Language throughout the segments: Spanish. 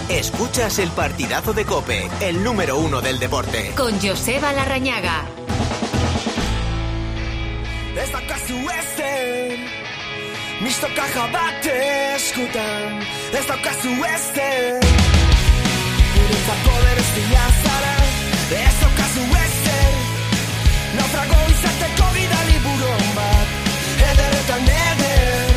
Escuchas el partidazo de COPE, el número 1 del deporte. Con Joseba Larrañaga. Ez daukazu ezen, misto kaja bat eskutan. Ez daukazu ezen, niretzako berezia zara. Ez daukazu ezen, naufrago izateko bidali buron bat. Ederretan eder,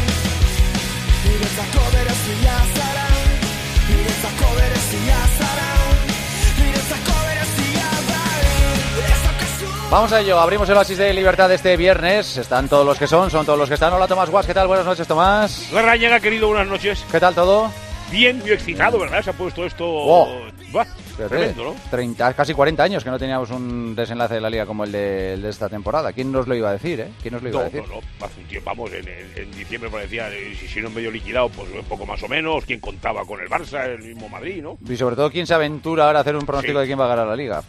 niretzako berezia zara. Niretzako berezia zara. Niretzako berezia zara. Ez daukazu. Vamos a ello, abrimos el oasis de libertad este viernes. Están todos los que son todos los que están. Hola Tomás Guas, ¿qué tal? Buenas noches, Tomás. Larrañaga, querido, buenas noches. ¿Qué tal todo? Bien, muy excitado, ¿verdad? Se ha puesto esto... Buah, tremendo, ¿no? 30, casi 40 años que no teníamos un desenlace de la Liga como el de esta temporada. ¿Quién nos lo iba a decir, ¿Quién nos lo iba a decir? No, hace un tiempo, vamos, en diciembre parecía, si no medio liquidado, pues un poco más o menos. ¿Quién contaba con el Barça, el mismo Madrid, no? Y sobre todo, ¿quién se aventura ahora a hacer un pronóstico de quién va a ganar la Liga?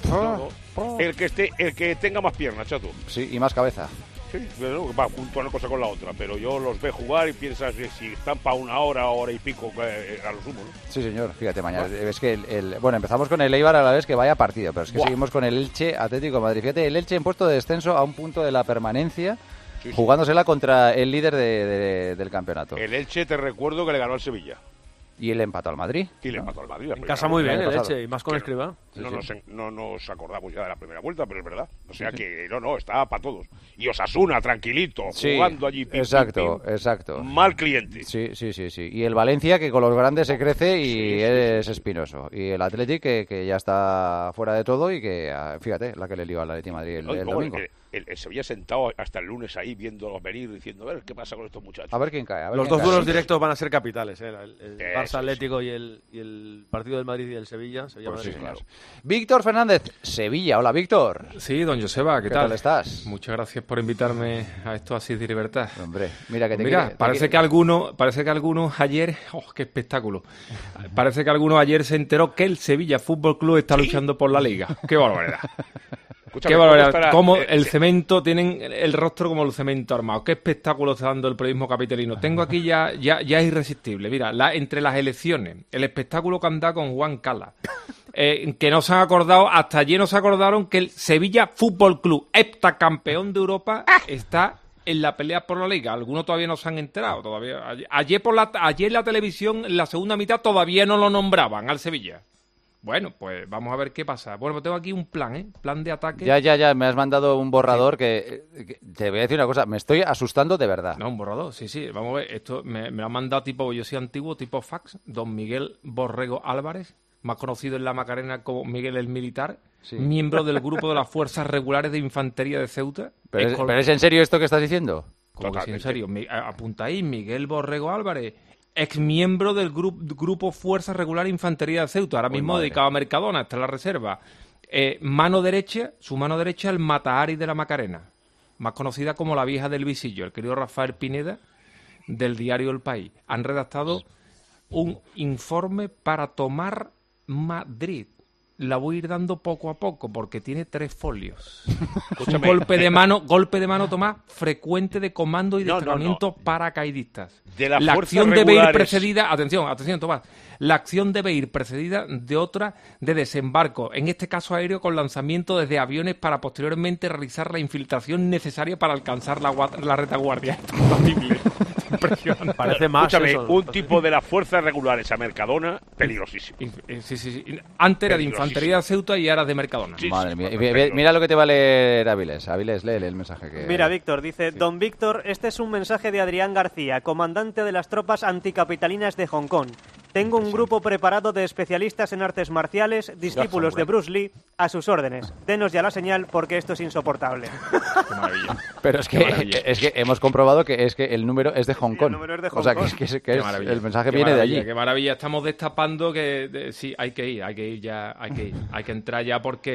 El que tenga más piernas, chato. Sí, y más cabeza. Sí, pero va junto una cosa con la otra, pero yo los veo jugar y piensas que si están para una hora y pico a lo sumo, ¿no? Sí, señor, fíjate, mañana. Es que bueno, empezamos con el Eibar a la vez que vaya partido, pero es que seguimos con el Elche Atlético de Madrid. Fíjate, el Elche en puesto de descenso a un punto de la permanencia, sí. Jugándosela contra el líder del campeonato. El Elche, te recuerdo que le ganó al Sevilla. Y el empató al Madrid. Y le empató al Madrid. En casa muy bien el Elche, y más con Escribá. No nos acordamos ya de la primera vuelta, pero es verdad. O sea que está para todos. Y Osasuna, tranquilito, jugando allí. Exacto. Mal cliente. Sí. Y el Valencia, que con los grandes se crece y es espinoso. Y el Athletic, que ya está fuera de todo y que, fíjate, la que le lió al Atlético de Madrid el domingo. El Sevilla sentado hasta el lunes ahí viéndolos venir, diciendo, a ver qué pasa con estos muchachos. A ver quién cae. Los dos duelos directos van a ser capitales, el Barça Atlético y el partido del Madrid y el Sevilla. Pues sí, claro. Víctor Fernández, Sevilla. Hola, Víctor. Sí, don Joseba, ¿qué tal? Estás? Muchas gracias por invitarme a esto así de libertad. Hombre, mira que parece que algunos ayer, qué espectáculo. Parece que algunos ayer se enteró que el Sevilla Fútbol Club está luchando por la Liga. Qué barbaridad. Qué barbaridad. Como el cemento, tienen el rostro como el cemento armado. Qué espectáculo está dando el periodismo capitalino. Tengo aquí ya es irresistible. Mira, entre las elecciones, el espectáculo que han dado con Juan Cala, que no se han acordado, hasta ayer no se acordaron que el Sevilla Fútbol Club, heptacampeón de Europa, está en la pelea por la Liga. Algunos todavía no se han enterado. Todavía ayer en la televisión, en la segunda mitad, todavía no lo nombraban al Sevilla. Bueno, pues vamos a ver qué pasa. Bueno, pues tengo aquí un plan, plan de ataque. Ya, me has mandado un borrador que te voy a decir una cosa, me estoy asustando de verdad. No, un borrador, sí, vamos a ver, esto me lo han mandado tipo, yo soy antiguo, tipo fax, don Miguel Borrego Álvarez, más conocido en la Macarena como Miguel el Militar, miembro del grupo de las Fuerzas Regulares de Infantería de Ceuta. ¿Pero es en serio esto que estás diciendo? ¿Cómo que es en serio? Apunta ahí, Miguel Borrego Álvarez, ex miembro del grupo Fuerza Regular Infantería de Ceuta, ahora mismo dedicado a Mercadona, está en la reserva. Su mano derecha, el Matahari de la Macarena, más conocida como la vieja del visillo, el querido Rafael Pineda, del diario El País. Han redactado un informe para tomar Madrid. La voy a ir dando poco a poco porque tiene 3 folios. Un golpe de mano, Tomás, frecuente de comando y de entrenamiento paracaidistas. De las la acción regulares. Debe ir precedida, atención, Tomás. La acción debe ir precedida de otra de desembarco, en este caso aéreo con lanzamiento desde aviones para posteriormente realizar la infiltración necesaria para alcanzar la retaguardia. Esto es terrible. Impresionante. Parece más eso, un tipo de las fuerzas regulares a Mercadona, peligrosísimo. Sí. Antes era de Infantería de Ceuta y ahora de Mercadona. Madre mía. Mira lo que te va a leer Avilés. Avilés, léele el mensaje que... Mira, Víctor, dice, don Víctor, este es un mensaje de Adrián García, comandante de las tropas anticapitalinas de Hong Kong. Tengo un grupo preparado de especialistas en artes marciales, discípulos de Bruce Lee, a sus órdenes. Denos ya la señal porque esto es insoportable. Qué maravilla. Pero es que hemos comprobado que el número es de Hong Kong. El número es de Hong Kong. Kong. El mensaje viene de allí. Qué maravilla. Estamos destapando que sí, hay que ir, hay que entrar ya porque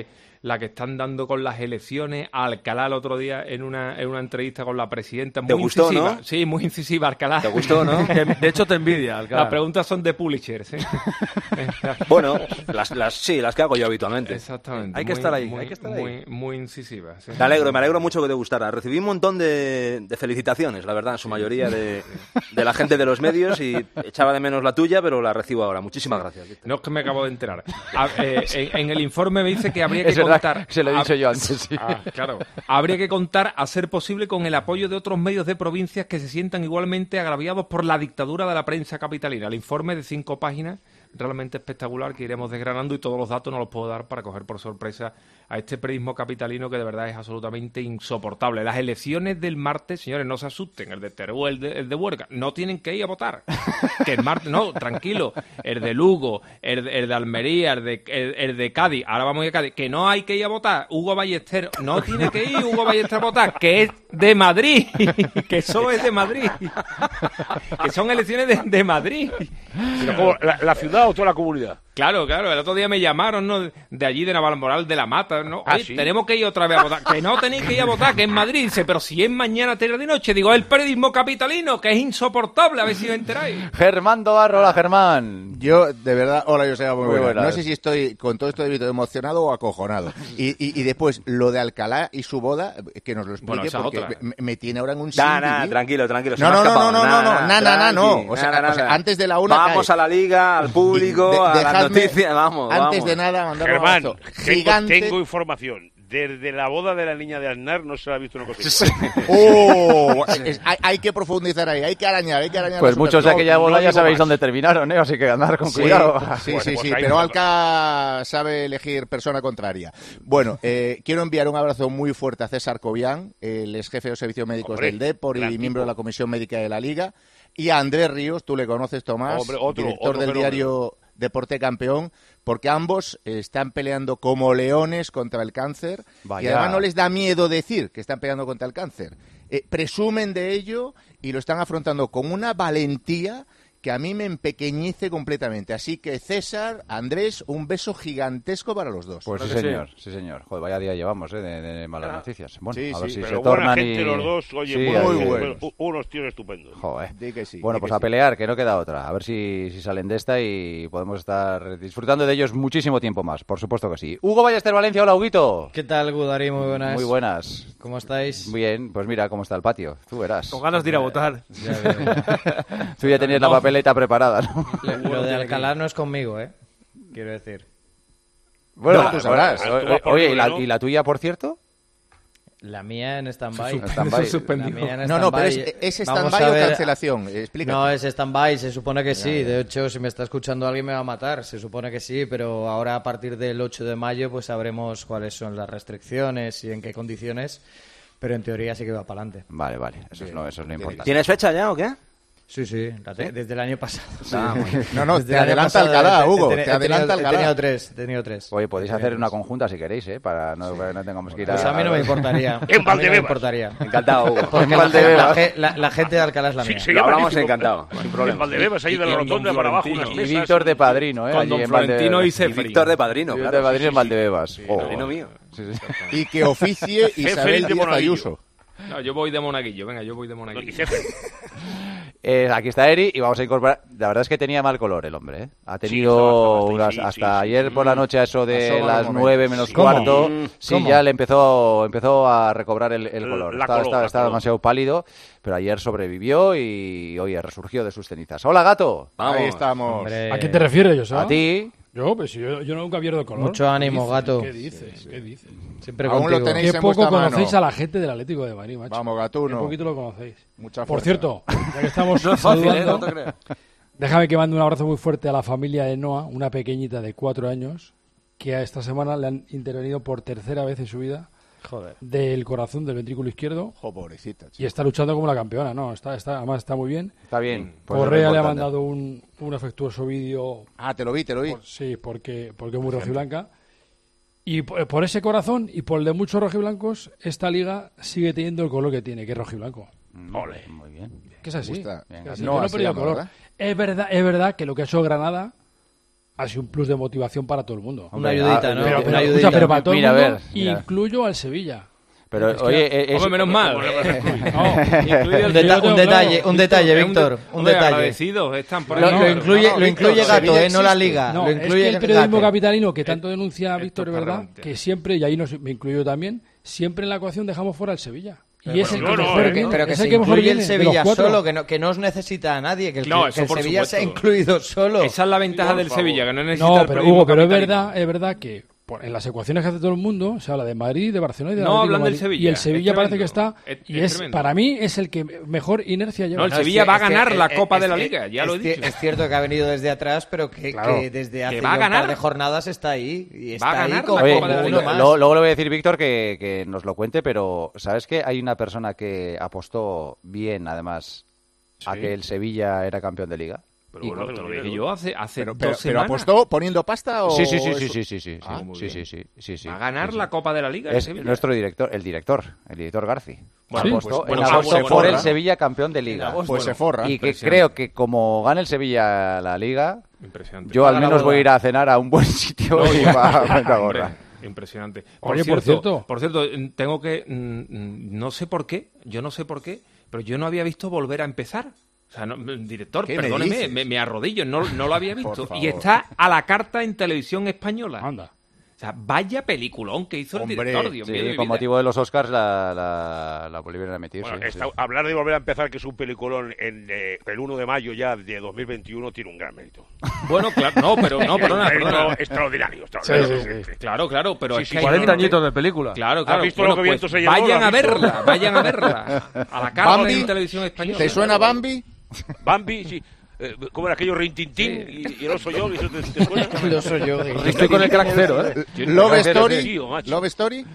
la que están dando con las elecciones, a Alcalá el otro día en una entrevista con la presidenta. Muy ¿Te gustó, incisiva. no? Sí, muy incisiva, Alcalá. ¿Te gustó, no? De hecho, te envidia, Alcalá. Las preguntas son de publishers, ¿eh? Bueno, las que hago yo habitualmente. Exactamente. Hay que estar ahí, Muy incisiva. Sí. Me alegro mucho que te gustara. Recibí un montón de felicitaciones, la verdad, en su mayoría de la gente de los medios, y echaba de menos la tuya, pero la recibo ahora. Muchísimas gracias, Víctor. No, es que me acabo de enterar. En el informe me dice que habría que contar... Se lo he dicho yo antes, sí. Claro. Habría que contar, a ser posible, con el apoyo de otros medios de provincias que se sientan igualmente agraviados por la dictadura de la prensa capitalina. El informe de 5 páginas, realmente espectacular, que iremos desgranando, y todos los datos no los puedo dar para coger por sorpresa a este periodismo capitalino que de verdad es absolutamente insoportable. Las elecciones del martes, señores, no se asusten, el de Teruel, el de Huerca, no tienen que ir a votar. Que el martes, no, tranquilo, el de Lugo, el de Almería, el de Cádiz, ahora vamos a ir a Cádiz, que no hay que ir a votar. Hugo Ballester, no tiene que ir Hugo Ballester a votar, que es de Madrid, que solo es de Madrid, que son elecciones de Madrid. Pero como la ciudad o toda la comunidad. Claro, el otro día me llamaron, ¿no? De allí, de Navalmoral, de La Mata, ¿no? Oye, ¿sí? Tenemos que ir otra vez a votar. Que no tenéis que ir a votar, que es Madrid. Dice, pero si es mañana, tarde de noche. Digo, el periodismo capitalino, que es insoportable, a ver si os enteráis. Germán Dobarro, hola Germán. Yo, de verdad, hola Joseba, muy buena. buenas. No sé si estoy con todo esto de Víctor emocionado o acojonado. Y después, lo de Alcalá y su boda, que nos lo explique, Bueno, esa porque otra. me tiene ahora en un Tranquilo. No. O sea, antes de la una vamos cae. a la Liga, al público, a las noticias, vamos. Antes de nada, mandar un Germán, abrazo gigante. tengo información. Desde la boda de la niña de Aznar no se la ha visto una cosa. Hay que profundizar ahí, hay que arañar. Pues muchos de aquella boda ya sabéis dónde terminaron, ¿eh? Así que andar con cuidado. Sí, Pues pero Alca sabe elegir persona contraria. Bueno, quiero enviar un abrazo muy fuerte a César Cobian, el ex jefe de los servicios médicos del Depor y miembro de la Comisión Médica de la Liga, y a Andrés Ríos, tú le conoces, Tomás, director del diario Deporte Campeón, porque ambos están peleando como leones contra el cáncer. Vaya. Y además no les da miedo decir que están peleando contra el cáncer. Presumen de ello y lo están afrontando con una valentía que a mí me empequeñece completamente. Así que César, Andrés, un beso gigantesco para los dos. Pues sí, señor. Joder, vaya día llevamos, de malas noticias. Bueno, sí, a ver si pero se buena tornan gente los dos, oye, Sí, muy buenos. unos tíos estupendos. Joder. Di que sí, Bueno, di pues que a sí. pelear, que no queda otra. A ver si salen de esta y podemos estar disfrutando de ellos muchísimo tiempo más. Por supuesto que sí. Hugo Ballester Valencia, hola, Huguito. ¿Qué tal, Gudari? Muy buenas. Muy buenas. ¿Cómo estáis? Bien, pues mira cómo está el patio. Tú verás. Con ganas de ir a votar. Ya veo. Tú ya tenías la papeleta preparada, ¿no? Lo de Alcalá no es conmigo, quiero decir. Bueno, tú sabrás. Oye, ¿no? ¿y la tuya, por cierto? La mía en stand-by. Stand-by. La mía en No, pero stand-by. ¿es Vamos stand-by a o ver. cancelación? Explícate. No, es stand-by, se supone que sí. De hecho, si me está escuchando alguien me va a matar. Se supone que sí, pero ahora a partir del 8 de mayo pues sabremos cuáles son las restricciones y en qué condiciones. Pero en teoría sí que va para adelante. Vale. Eso es lo importante. ¿Tienes fecha ya o qué? Sí, desde el año pasado. No, Desde te el año adelanta pasado Alcalá, he Hugo. tenido- Te adelanta he tenido Alcalá. tres. Oye, podéis hacer una conjunta si queréis, para no tengamos que ir Pues a mí no me importaría. En A mí no me Valdebebas. importaría. Encantado, Hugo. Porque la gente de Alcalá es la mía. Sí, Lo hablamos magnífico. encantado, sin En problema. Valdebebas, ahí de la rotonda para abajo, unas Y mesas. Víctor de Padrino, Con allí don en Florentino y Y Cefri. Víctor de Padrino, Víctor claro. de Padrino en Valdebebas. Oh. Padrino mío. Sí. Y que oficie Feliz Isabel de Díaz Monaguillo. Ayuso. No, yo voy de monaguillo, yo voy de Y monaguillo. Cefri. Aquí está Eri y vamos a incorporar. La verdad es que tenía mal color el hombre, ¿eh? Ha tenido estaba bastante, hasta sí. ayer por la noche, a eso de Asoma las un 9 momento. menos Sí. cuarto. ¿Cómo? Sí, ¿Cómo? ya le empezó a recobrar el color. La Estaba color. demasiado pálido, pero ayer sobrevivió y hoy resurgió de sus cenizas. Hola, gato. Vamos. Ahí estamos. Hombre, ¿A qué te refieres, Joseba? A ti. Yo, pues yo nunca pierdo el color. Mucho ánimo, gato. ¿Qué dices? Siempre Aún lo contigo. tenéis Qué en poco vuestra conocéis mano. a la gente del Atlético de Madrid, macho. Vamos, Qué Gatuno. poquito lo conocéis. Mucha Por fuerza. cierto, ya que estamos No es fácil, saludando, no te creas. déjame que mande un abrazo muy fuerte a la familia de Noah, una pequeñita de 4 años, que a esta semana le han intervenido por tercera vez en su vida Joder. del corazón, del ventrículo izquierdo, Jo, pobrecita, y chico. está luchando como la campeona, ¿no? Además está muy bien. Está bien. Pues es lo Correa le ha importante. mandado un afectuoso vídeo. Ah, te lo vi. Sí, porque es muy rojiblanca. Y por ese corazón y por el de muchos rojiblancos, esta liga sigue teniendo el color que tiene, que es rojiblanco. Ole. Muy bien. Que es así. gusta. Que es así. No, Yo no he así perdido llama, color. ¿verdad? Es verdad que lo que ha hecho Granada ha sido un plus de motivación para todo el mundo. Una ayudita, ¿no? Pero para todo el mundo, incluyo al Sevilla. Pero, menos mal. Un detalle, Víctor. Un detalle. Agradecidos están por lo incluye Gato, no la Liga. No, es que el periodismo capitalino que tanto denuncia Víctor, es verdad, que siempre, y ahí me incluyo también, siempre en la ecuación dejamos fuera al Sevilla. Y es el que mejor viene. Pero que se incluye el Sevilla solo, que no os necesita a nadie, que el Sevilla se ha incluido solo. Esa es la ventaja del Sevilla, que no necesita al periodismo. No, pero es verdad que en las ecuaciones que hace todo el mundo se habla de Madrid, de Barcelona y de hablan del Sevilla. Y el Sevilla parece que está para mí es el que mejor inercia lleva. No, el Sevilla va a ganar la Copa de la Liga, ya lo he dicho. Es cierto que ha venido desde atrás, pero que desde hace un par de jornadas está ahí y está va a ganar ahí como uno más. Luego le voy a decir, Víctor, que nos lo cuente, pero ¿sabes que hay una persona que apostó bien, además, a que el Sevilla era campeón de Liga? Pero bueno, te lo dije yo hace 2 semanas. ¿Pero apostó poniendo pasta o...? Sí. ¿Va a ganar la Copa de la Liga? Es nuestro director, el director Garci. Apostó por el Sevilla campeón de Liga. Pues se forra. Y que creo que como gane el Sevilla la Liga, yo al menos voy a ir a cenar a un buen sitio y va a la gorra. Impresionante. Por cierto, tengo que... no sé por qué, pero yo no había visto Volver a empezar. O sea, director, perdóneme, me arrodillo, no lo había visto. Y está a la carta en Televisión Española. Anda. O sea, vaya peliculón que hizo el director, Dios mío. Sí, con motivo de los Oscars la volvieron a meter. Bueno, hablar de Volver a empezar, que es un peliculón en el 1 de mayo ya de 2021, tiene un gran mérito. Bueno, claro, perdona. Extraordinario. Sí. Claro, pero es que 40 añitos de película. Claro. ¿Has visto lo que viento se llevó? Vayan a verla. A la carta en Televisión Española. ¿Te suena Bambi? Bambi, sí. ¿Cómo era aquello? Rintintín y el oso yo. ¿Te suena? El oso yo. Estoy con el crack cero, ¿eh? Love Story. Love Story.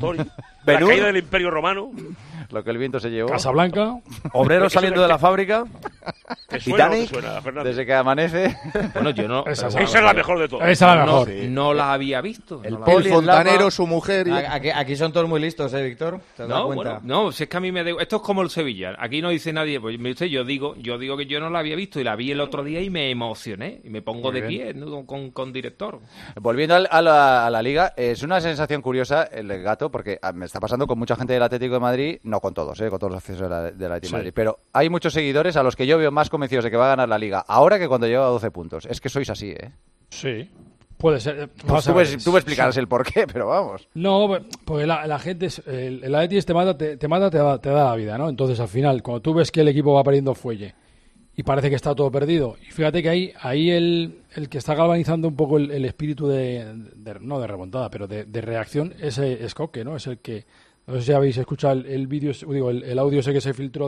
La caída del Imperio Romano. Lo que el viento se llevó. Casablanca. Obreros saliendo de la fábrica. ¿Te suena, Fernando? Desde que amanece. Bueno, yo no. Esa es la mejor de todas. Esa es la mejor. No la había visto. El fontanero, su mujer. Aquí son todos muy listos, Víctor? ¿Te has dado cuenta? No, si es que a mí me esto es como el Sevilla. Aquí no dice nadie. Pues yo digo que yo no la había visto y la vi el otro día y me emocioné. Y me pongo de pie, ¿no? con director. Volviendo a la Liga, es una sensación curiosa el Gato, porque me está pasando con mucha gente del Atlético de Madrid, no con todos, con todos los aficionados del Atlético de Madrid, pero hay muchos seguidores a los que yo veo más convencidos de que va a ganar la Liga ahora que cuando lleva 12 puntos. Es que sois así, ¿eh? Sí. Puede ser. Tú me explicarás el porqué, pero vamos. No, pues la gente, el Atleti te da la vida, ¿no? Entonces, al final, cuando tú ves que el equipo va perdiendo fuelle y parece que está todo perdido, y fíjate que ahí el que está galvanizando un poco el espíritu no de remontada, pero de reacción, es Coque, ¿no? Es el que, no sé si habéis escuchado el vídeo, el audio ese que se filtró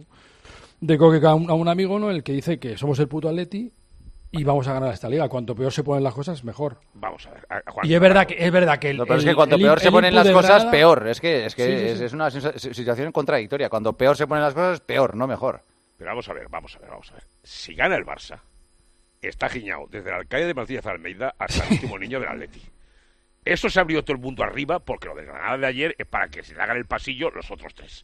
de Coque a un amigo, ¿no? El que dice que somos el puto Atleti y vamos a ganar esta liga. Cuanto peor se ponen las cosas, mejor. Vamos a ver. Y es verdad que pero es que cuanto peor se ponen las cosas, peor. Es que es una situación contradictoria. Cuando peor se ponen las cosas, peor, no mejor. Pero vamos a ver. Si gana el Barça, está giñado desde el alcalde de Martínez Almeida hasta el último niño del Atleti. Eso se abrió todo el mundo arriba, porque lo de Granada de ayer es para que se le hagan el pasillo los otros tres.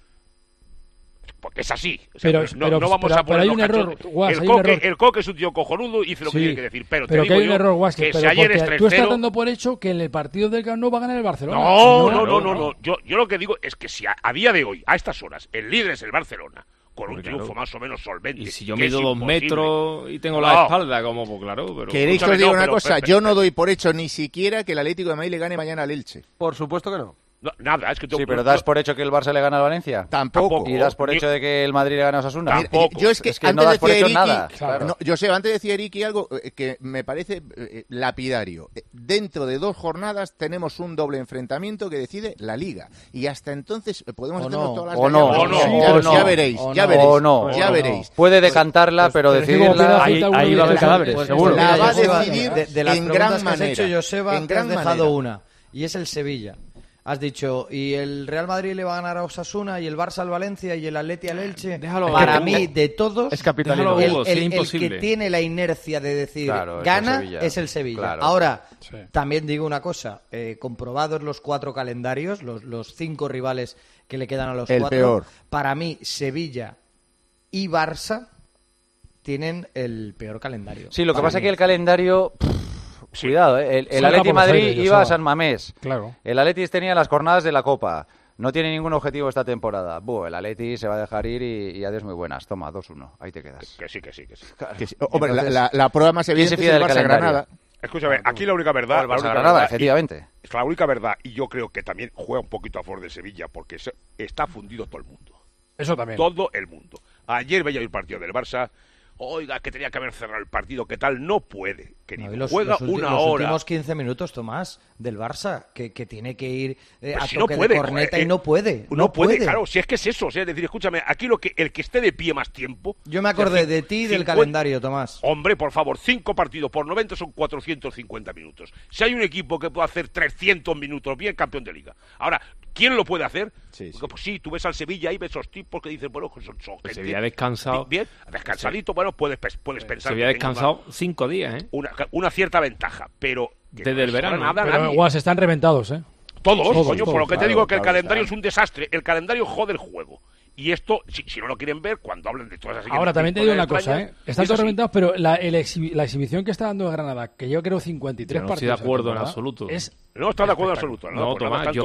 Porque es así. O sea, no vamos a poner hay un error, Guas, el Coque es un tío cojonudo y dice lo que tiene que decir. Pero que hay un error, Guas, que si ayer es 3-0... Tú estás dando por hecho que en el partido del Camp Nou va a ganar el Barcelona. No. Yo lo que digo es que si a día de hoy, a estas horas, el líder es el Barcelona, con un triunfo más o menos solvente. Y si yo mido 2 metros y tengo la espalda, como, pues claro. Pero... ¿Queréis que os diga una cosa? Yo no doy por hecho ni siquiera que el Atlético de Madrid le gane mañana al Elche. Por supuesto que no. No, nada, es que sí, pero ¿das por hecho que el Barça le gana al Valencia? Tampoco. ¿Y das por hecho de que el Madrid le gana a Osasuna? Tampoco. Yo es que no antes das por hecho Eriki, nada. Claro. No, yo sé, antes decía Eriki algo que me parece lapidario. Dentro de 2 jornadas tenemos un doble enfrentamiento que decide la Liga. Y hasta entonces podemos hacer todas las... Ya veréis. Puede decantarla, pero decidirla... Ahí va a haber cadáveres, seguro. La va a decidir de las en gran manera. Que has hecho, Joseba, te has dejado una. Y es el Sevilla. Has dicho, y el Real Madrid le va a ganar a Osasuna, y el Barça al Valencia, y el Atleti al Elche. Para mí, de todos, es capitalino. El que tiene la inercia de decir gana es el Sevilla. Claro. Ahora, también digo una cosa, comprobados los 4 calendarios, los 5 rivales que le quedan a los 4, peor. Para mí, Sevilla y Barça tienen el peor calendario. Sí, lo que pasa es que el calendario... Cuidado, el Atleti Madrid iba a San Mamés. Claro. El Atleti tenía las jornadas de la Copa. No tiene ningún objetivo esta temporada. El Atleti se va a dejar ir y adiós muy buenas. Toma, 2-1. Ahí te quedas. Que sí. Claro. Hombre, la prueba más evidente es el Barça-Granada. Escúchame, aquí la única verdad... El Barça-Granada, efectivamente. Es la única verdad, y yo creo que también juega un poquito a favor de Sevilla, porque está fundido todo el mundo. Eso también. Todo el mundo. Ayer veía el partido del Barça... Oiga, que tenía que haber cerrado el partido, ¿qué tal? No puede. Que ni juega una hora. Los últimos 15 minutos, Tomás, del Barça, que tiene que ir a si toque no puede, de corneta y no puede. No puede, claro, si es que es eso. Es decir, escúchame, aquí el que esté de pie más tiempo... Yo me acordé de ti y del calendario, Tomás. Hombre, por favor, 5 partidos por 90 son 450 minutos. Si hay un equipo que puede hacer 300 minutos, bien campeón de liga. Ahora, ¿quién lo puede hacer? Sí. Pues sí, tú ves al Sevilla y ves esos tipos que dicen, bueno, son gente... Sevilla descansado. Bien, descansadito, bueno, puedes pensar... Sevilla descansado 5 días, ¿eh? Una cierta ventaja, pero... Desde el verano. Pero igual se están reventados, ¿eh? Todos, coño, por lo que te digo que el claro, calendario es un desastre. El calendario jode el juego. Y esto, si no lo quieren ver, cuando hablen de todas esas... Ahora, también te digo una cosa, ¿eh? Están todos reventados, pero la exhibición que está dando el Granada, que yo creo 53 partidos... No estoy de acuerdo en absoluto. No estoy de acuerdo en absoluto. No, Tomás, yo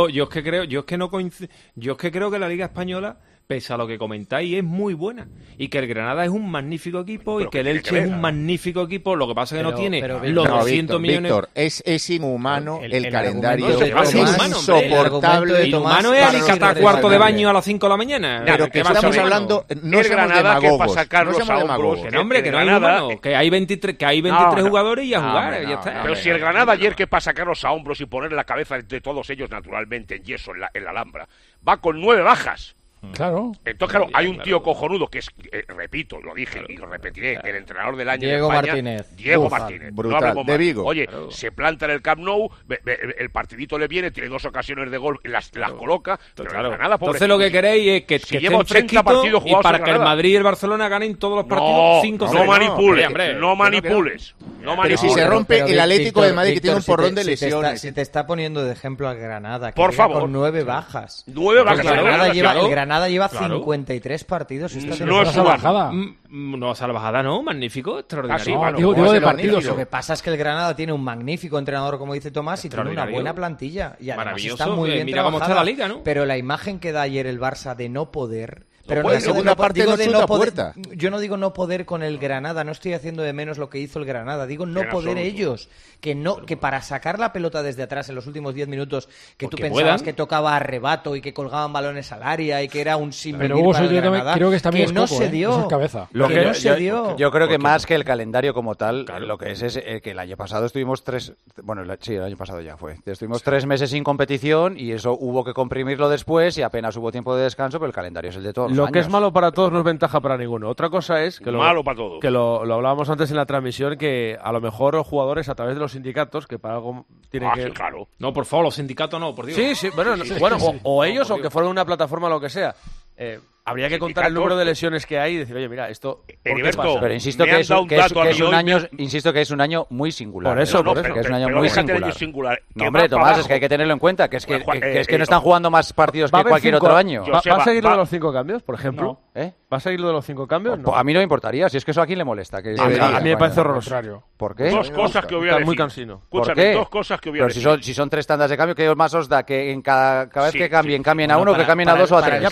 es que creo que la Liga Española, pese a lo que comentáis, es muy buena. Y que el Granada es un magnífico equipo y que el Elche es un magnífico equipo. Lo que pasa es que no tiene los 200 millones... Víctor, es inhumano el calendario. Es insoportable. Inhumano es alicatar cuarto de baño a las 5 de la mañana. Pero que estamos hablando... No el somos Granada que demagogos. para sacarlos No somos demagogos. Que no, hombre, que no hay inhumano. Que hay 23 jugadores y a jugar. Ya está. Pero si el Granada ayer que para sacarlos a hombros y poner la cabeza de todos ellos naturalmente en yeso en la Alhambra, va con 9 bajas. Claro. Entonces, claro, hay un tío cojonudo que es, repito, lo dije y lo repetiré, el entrenador del año Diego en España, Martínez. Diego Martínez. Brutal, no de Vigo. Oye, se planta en el Camp Nou, el partidito le viene, tiene 2 ocasiones de gol, las coloca, pero nada, entonces lo que queréis es que lleva 80 partidos jugados y para que el Madrid y el Barcelona ganen todos los partidos 5-0. No manipules. Pero si se rompe el Atlético de Madrid, que tiene un porrón de lesiones. Si te está poniendo de ejemplo al Granada, que por favor, con 9 bajas. 9 bajas. El Granada lleva 53 partidos. No es salvajada. No, salvajada no, magnífico, extraordinario. Digo de partidos. Lo que pasa es que el Granada tiene un magnífico entrenador, como dice Tomás, y tiene una buena plantilla. Y además está muy bien trabajada. La liga, ¿no? Pero la imagen que da ayer el Barça de no poder... Pero en la segunda parte no chuta puerta. Yo no digo no poder con el Granada, no estoy haciendo de menos lo que hizo el Granada, digo no poder ellos, que para sacar la pelota desde atrás en los últimos 10 minutos, que tú pensabas que tocaba a rebato y que colgaban balones al área y que era un sinvivir para el Granada, creo que también no se dio. No se dio. Yo creo que más que el calendario como tal, lo que es que el año pasado estuvimos el año pasado ya fue. Estuvimos 3 meses sin competición y eso hubo que comprimirlo después y apenas hubo tiempo de descanso, pero el calendario es el de todos. Lo que es malo para todos no es ventaja para ninguno. Otra cosa es que malo para todos. Que lo hablábamos antes en la transmisión, que a lo mejor los jugadores a través de los sindicatos, que para algo tienen que... Sí, claro. No, por favor, los sindicatos no, por Dios. Sí, bueno, o ellos o que fueron una plataforma o lo que sea. Habría que contar el número de lesiones que hay y decir, oye, mira, esto... Heriberto, pero insisto que es un año muy singular. Por eso. Que es un año muy singular. No, hombre, Tomás, es que hay que tenerlo en cuenta, que es que no están jugando más partidos que cualquier otro año. ¿Va a seguir lo de los 5 cambios, por ejemplo? No. ¿Va a seguir lo de los 5 cambios? No. A mí no me importaría, si es que eso a quién le molesta. A mí me parece horroroso. ¿Por qué? Dos cosas que voy a decir. Muy cansino. ¿Por qué? Dos cosas que voy a decir. Si son 3 tandas de cambio, ¿qué más os da? Que en cada vez que cambien a uno, que cambien a 2 o a 3.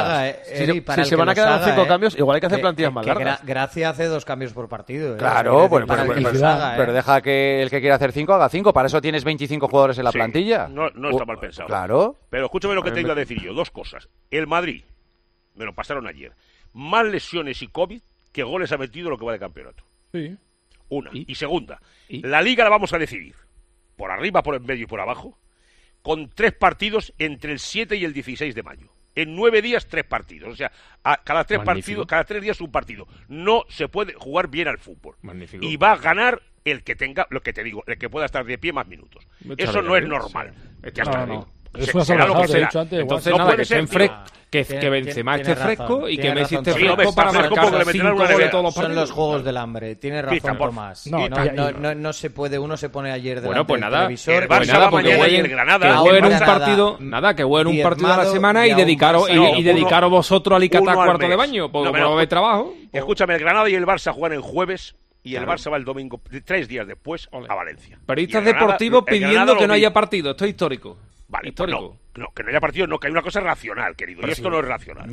Si se van a quedar 5 cambios, igual hay que hacer plantillas más largas. Gracia hace 2 cambios por partido. Claro, pero deja que el que quiera hacer 5 haga 5. Para eso tienes 25 jugadores en la plantilla. No está mal pensado. Claro. Pero escúchame lo que te iba a decir yo. 2 cosas. El Madrid, me lo pasaron ayer, más lesiones y COVID que goles ha metido lo que va de campeonato. Sí. Una. Y segunda, la Liga la vamos a decidir por arriba, por en medio y por abajo, con 3 partidos entre el 7 y el 16 de mayo. En 9 días, 3 partidos. O sea, cada 3 días un partido. No se puede jugar bien al fútbol. Magnífico. Y va a ganar el que tenga, lo que te digo, el que pueda estar de pie más minutos. Eso no es normal. Ya está. No. Es una salvajada, te he dicho antes. Entonces, nada, que estén frescos. Que Benzema esté fresco y que Messi esté fresco para marcar 5 goles todos los partidos. Son los juegos del hambre. Tiene razón Tomás. No se puede, uno se pone ayer delante del televisor. Pues nada, porque jueguen que jueguen un partido, que jueguen un partido a la semana y dedicaros vosotros al Icatá cuarto de baño, porque no va a haber trabajo. Escúchame, el Granada y el Barça juegan el jueves. Y el Barça va el domingo, 3 días después, a Valencia. Periodistas deportivos pidiendo que no haya partido. Esto es histórico. Vale, histórico. No, que no haya partido, no, que hay una cosa racional, querido. Y esto no es racional.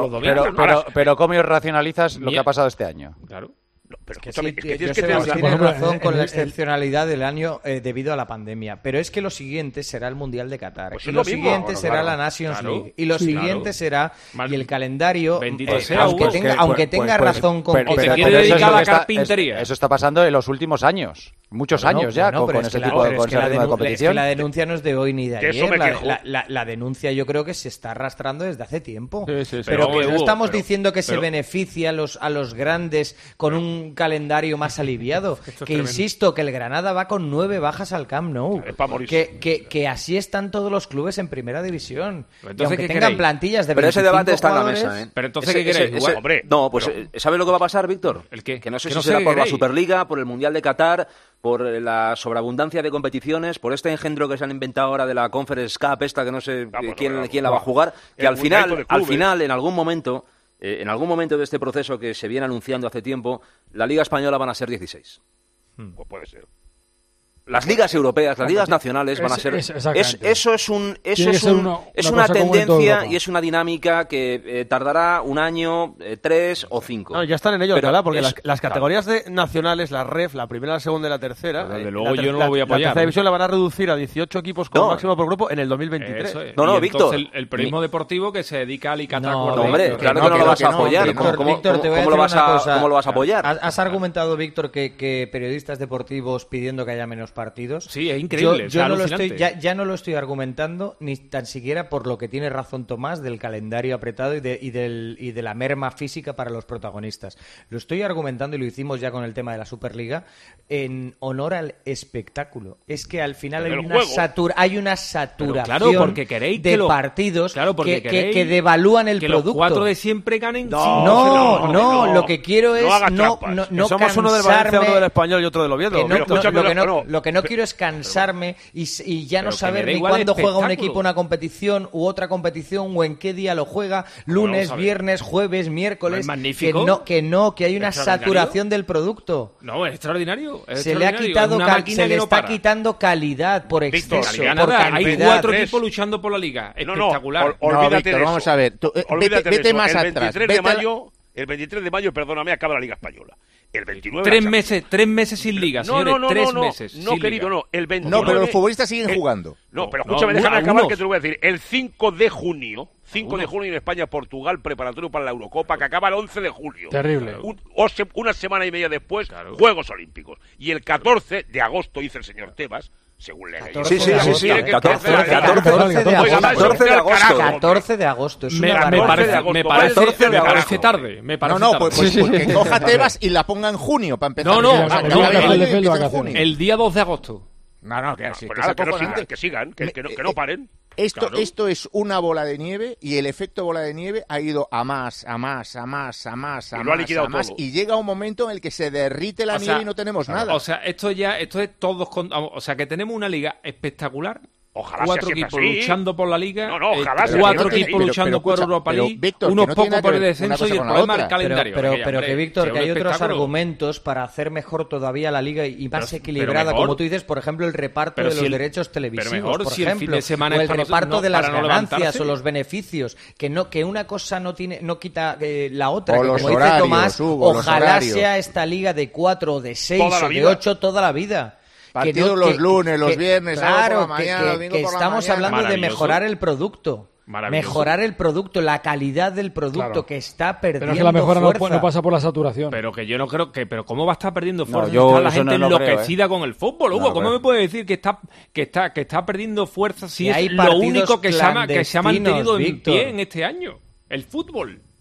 Pero ¿cómo racionalizas lo que ha pasado este año? Claro. No, pero que escúchame, sí, tienes razón con la excepcionalidad del año debido a la pandemia. Pero es que lo siguiente será el Mundial de Qatar. Pues y lo siguiente será la Nations League. Y lo siguiente será y el calendario. Aunque tenga razón con que se quiere dedicar a la carpintería. Eso está pasando en los últimos años. Muchos años ya con ese tipo de competición. Es que la denuncia no es de hoy ni de ayer. La denuncia yo creo que se está arrastrando desde hace tiempo. Pero que no estamos diciendo que se beneficia a los grandes con un calendario más aliviado. Que insisto, que el Granada va con 9 bajas al Camp Nou. Que así están todos los clubes en primera división. Entonces, y aunque tengan plantillas de 25 Pero ese debate está en la jugadores, mesa, ¿eh? Pero entonces, ¿qué queréis? No, pues ¿sabe lo que va a pasar, Víctor? ¿El qué? Que no sé si será por la Superliga, por el Mundial de Qatar, por la sobreabundancia de competiciones, por este engendro que se han inventado ahora de la Conference Cup esta que no sé quién la va a jugar, que al final, en algún momento de este proceso que se viene anunciando hace tiempo, la Liga Española van a ser 16. Pues puede ser. Las ligas europeas, las ligas nacionales van a ser... Eso es una tendencia y es una dinámica que tardará un año, 3 o 5. No, ya están en ello, ¿verdad? Porque las categorías nacionales, la REF, la primera, la segunda y la tercera... Desde luego yo no lo voy a apoyar. La tercera división la van a reducir a 18 equipos con máximo por grupo en el 2023. No, Víctor. El periodismo deportivo que se dedica al Icatá. No, hombre, claro que no lo vas a apoyar. ¿Cómo lo vas a apoyar? Has argumentado, Víctor, que periodistas deportivos pidiendo que haya menos partidos. Sí, es increíble. Yo no lo estoy argumentando ni tan siquiera por lo que tiene razón Tomás del calendario apretado y de la merma física para los protagonistas. Lo estoy argumentando, y lo hicimos ya con el tema de la Superliga, en honor al espectáculo. Es que al final hay una saturación de partidos que devalúan el producto. Que los 4 de siempre ganen. No, lo que quiero es no somos uno del Valencia, uno del Español y otro del Oviedo. Lo que no quiero es cansarme y ya no saber ni cuándo juega un equipo una competición u otra competición o en qué día lo juega, lunes, viernes, jueves, miércoles. Que hay una saturación del producto. No, es extraordinario. Se le está quitando calidad por exceso. Hay 4 equipos luchando por la liga. Espectacular. Olvídate de eso. Vamos a ver. Vete más atrás. El 23 de mayo, perdóname, acaba la Liga Española. El 29 3 meses sin liga, señores. 3 meses. No, querido, no. El 29, no, pero los futbolistas siguen jugando. No, pero escúchame, déjame acabar que te lo voy a decir. El 5 de junio en España, Portugal, preparatorio para la Eurocopa, que acaba el 11 de julio. Terrible. Una semana y media después, Juegos Olímpicos. Y el 14 de agosto, dice el señor Tebas, según le 14 de agosto. Me parece tarde. Pues que coja Tebas y la ponga en junio para empezar. El día 2 de agosto. Que sigan, que no paren. Esto es una bola de nieve y el efecto bola de nieve ha ido a más y llega un momento en el que se derrite la nieve y no tenemos nada. O sea, esto es todos o sea, que tenemos una liga espectacular. Ojalá 4 equipos luchando por la Liga, ojalá 4 equipos luchando por Europa League, unos pocos por el descenso y el problema del calendario. Pero que Víctor, que hay otros argumentos para hacer mejor todavía la Liga y más equilibrada, como tú dices, por ejemplo, el reparto de los derechos televisivos, por ejemplo, o el reparto de las ganancias o los beneficios, que una cosa no quita la otra, que como dice Tomás, ojalá sea esta Liga de 4 o de 6 o de 8 toda la vida. Partidos los lunes, los viernes, claro, que estamos hablando de mejorar el producto. Mejorar el producto, la calidad del producto, que está perdiendo fuerza. Pero es que la mejora no pasa por la saturación. Pero que yo no creo que... Pero ¿cómo va a estar perdiendo fuerza? Está la gente enloquecida con el fútbol, Hugo. ¿Cómo me puede decir que está perdiendo fuerza si es lo único que se ha mantenido en pie en este año? El fútbol.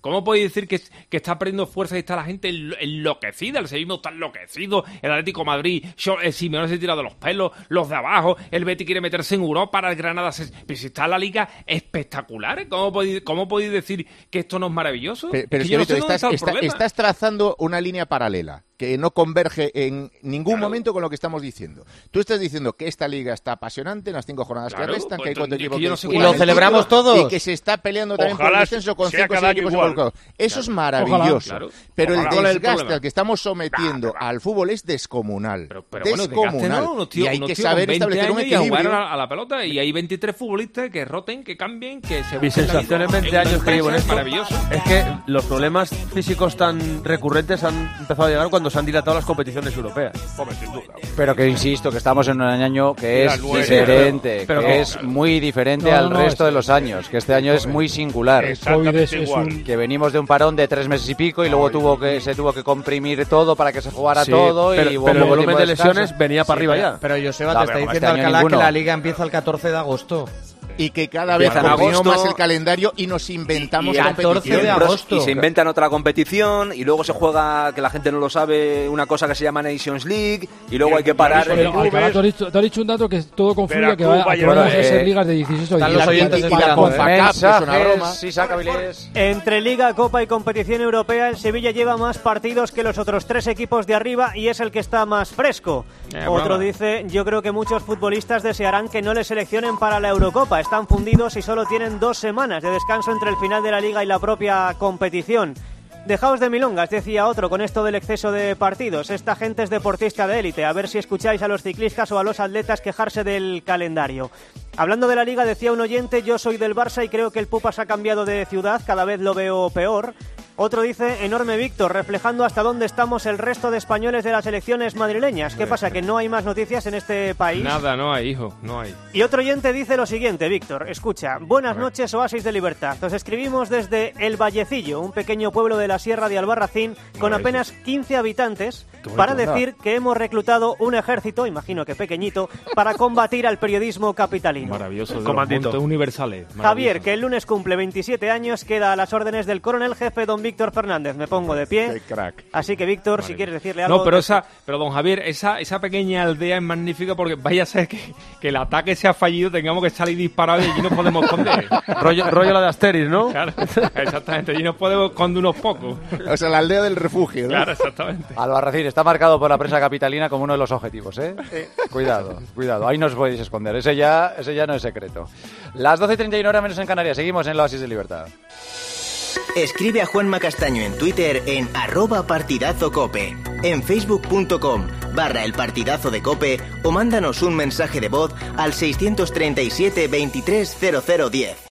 ¿Cómo podéis decir que está perdiendo fuerza y está la gente enloquecida? El Sevilla está enloquecido, el Atlético de Madrid, el Simeone se tira de los pelos, los de abajo, el Betis quiere meterse en Europa, el Granada pero si está la Liga espectacular, ¿cómo podéis decir que esto no es maravilloso? Pero yo no sé dónde está el problema. Estás trazando una línea paralela que no converge en ningún momento con lo que estamos diciendo. Tú estás diciendo que esta Liga está apasionante en las 5 jornadas que restan, que hay 4 equipos que y lo celebramos todos. Y que se está peleando también por el descenso con 5 o 6 equipos involucrados. Eso es maravilloso. Pero el desgaste al que estamos sometiendo al fútbol es descomunal. Pero descomunal. Y hay que saber establecer un equilibrio. A la pelota y hay 23 futbolistas que roten, que cambien, que se... Mi sensación en 20 años que llevo en esto maravilloso. Es que los problemas físicos tan recurrentes han empezado a llegar cuando se han dilatado las competiciones europeas. Pero que insisto, que estamos en un año que es diferente, que es muy diferente al resto de los años, que este año es muy singular. Que venimos de un parón de 3 meses y pico y luego se tuvo que comprimir todo para que se jugara todo. Pero el volumen de lesiones venía para arriba ya. Pero Joseba, te está diciendo Alcalá que la Liga empieza el 14 de agosto. Y que cada vez comprimimos más el calendario y nos inventamos el 14 de agosto. Y se inventan otra competición y luego se juega, que la gente no lo sabe, una cosa que se llama Nations League y luego hay que parar. Alcalá, te has dicho un dato que todo confluye que va a ser ligas de 16 o 17. Entre Liga, Copa y competición europea, el Sevilla lleva más partidos que los otros 3 equipos de arriba y es el que está más fresco. Otro dice, yo creo que muchos futbolistas desearán que no les seleccionen para la Eurocopa. Están fundidos y solo tienen 2 semanas de descanso entre el final de la Liga y la propia competición. Dejaos de milongas, decía otro, con esto del exceso de partidos. Esta gente es deportista de élite. A ver si escucháis a los ciclistas o a los atletas quejarse del calendario. Hablando de la Liga, decía un oyente, yo soy del Barça y creo que el Pupas ha cambiado de ciudad, cada vez lo veo peor. Otro dice, enorme Víctor, reflejando hasta dónde estamos el resto de españoles de las elecciones madrileñas. ¿Qué pasa, que no hay más noticias en este país? Nada, no hay, hijo, no hay. Y otro oyente dice lo siguiente, Víctor, escucha, buenas noches, Oasis de Libertad. Os escribimos desde El Vallecillo, un pequeño pueblo de la Sierra de Albarracín, con apenas 15 habitantes, para decir que hemos reclutado un ejército, imagino que pequeñito, para combatir al periodismo capitalino. Maravilloso, de los universales. Javier, que el lunes cumple 27 años, queda a las órdenes del coronel jefe don Víctor Fernández. Me pongo de pie. Qué crack. Así que, Víctor, si quieres decirle algo... No, pero don Javier, esa pequeña aldea es magnífica porque vaya a ser que el ataque sea fallido, tengamos que salir disparados y allí nos podemos esconder. rollo la de Asterix, ¿no? Claro, exactamente. Allí nos podemos esconder unos pocos. O sea, la aldea del refugio, ¿no? Claro, exactamente. Albarracín está marcado por la prensa capitalina como uno de los objetivos, ¿eh? Cuidado. Ahí no os podéis esconder. Ese ya no es secreto. Las 12:31 menos en Canarias. Seguimos en la Oasis de Libertad. Escribe a Juanma Castaño en Twitter en @partidazocope, en facebook.com/elpartidazo de Cope o mándanos un mensaje de voz al 637 23 0010.